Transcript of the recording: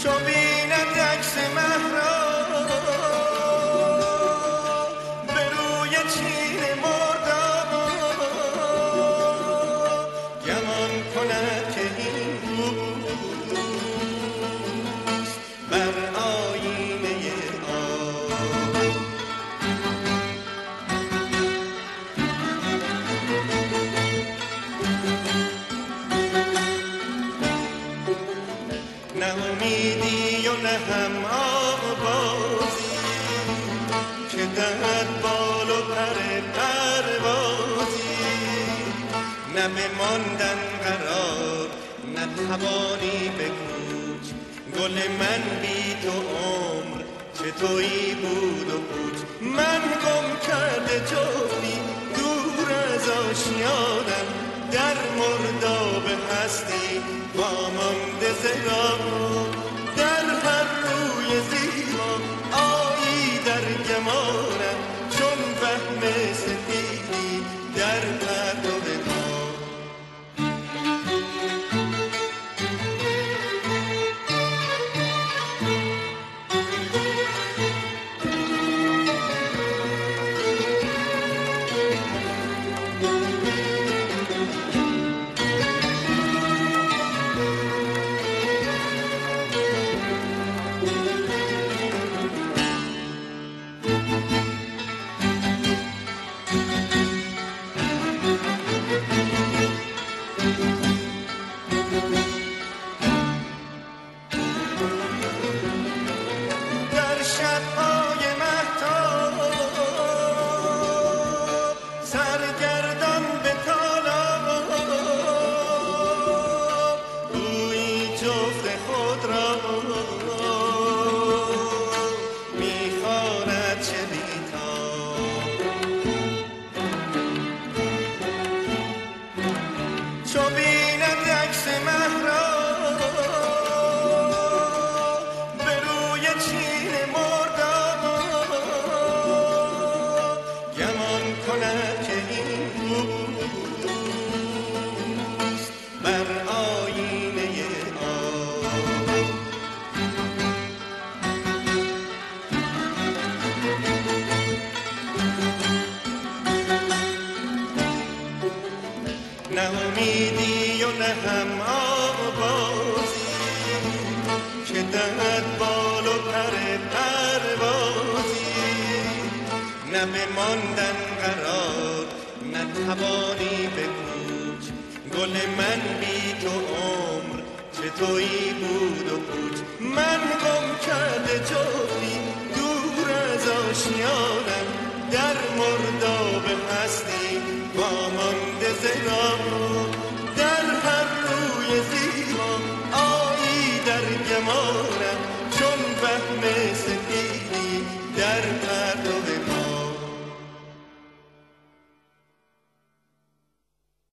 چو بیند عکس مه را به روی چین مرداب گمان کند که این روز بر آینه آب نه امیدی و نه هم آوازی که دهد بال و پر پروازی، نه بماندن قرار نه توانی به کوچ، گل من بی تو عمر چطوری بود و پوچ. من گم کرده جفتی دور از آشیانم، در مرداب هستی وامانده ز راه، در هر روی زیبا آیی در گمانم، چون وهم سپیدی در پرتو ما. چو بیند عکس مه را به روی چین مرداب گمان کند که این روز بر آینه آب نه امیدی و نه هم آوازی که دهد بال و پر پروازی، نه بماندن قرار نه توانی به کوچ، گل من بی تو عمر چطوری بود و پوچ.